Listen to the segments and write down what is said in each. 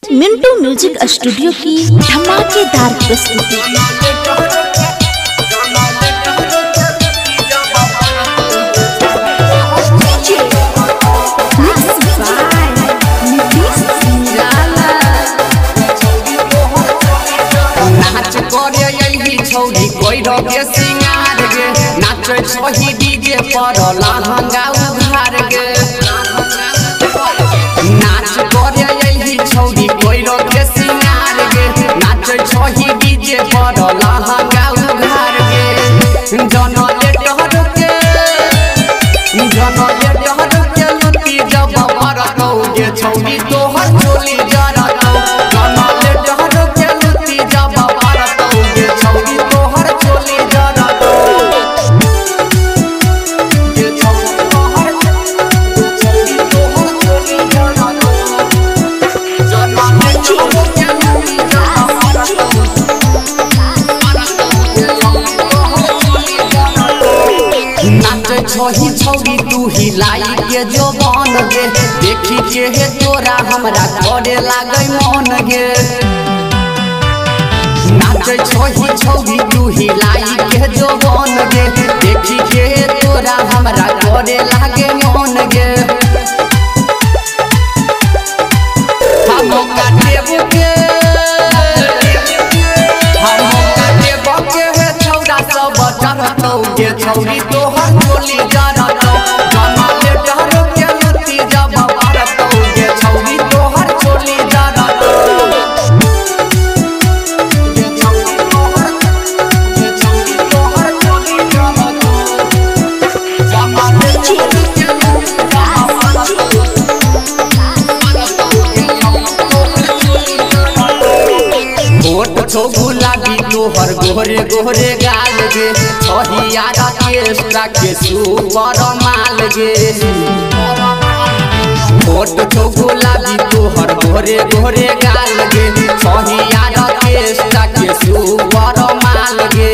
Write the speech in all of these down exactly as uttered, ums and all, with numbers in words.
Mintu music studio की धमाकेदार प्रस्तुति। कोई रोके सिंगार गे नाचे छोही डीजे पर लहंगा उघार गे नाच करे यही छौरी कोई रोके सिंगार गे नाचे छोही डीजे पर लहंगा उघार गे जनले डहर के जनले डहर के लुटी जब मरतौ गे छौरी तोहर चोली जरतौ जनले डहर के लुटी जब मरतौ गे छौरी छोही छौरी तू हिलाई के जो बन गे देखी के हे तोरा हमरा करे लागे मन गे नाचे छोही छौरी तू हिलाई के जो बन गे देखी के हे तोरा हमरा करे लागे मन गे हम का देव के हम का देव के हे छौरा सब चढ़तौ गे छौरी तोहर चोली जरतौ जनले डहर के लुटी जब मरतौ गे छौरी तोहर चोली जरतौ गे छौरी तोहर गे छौरी तोहर चोली जरतौ जनले चोली के लुटी जब मरतौ होठ छौ गुलाबी तोहर गोरे गोरे गाल गे छहियारा केस्टा के सुपर माल गे होठ छौ गुलाबी तोहर गोरे गोरे गाल गे छहियारा केस्टा के सुपर माल गे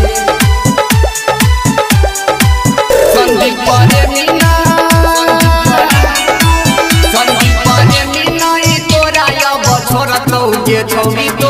संदीप परे मीना संदीप परे मीना तोरा अब छोड़तौ गे छौरी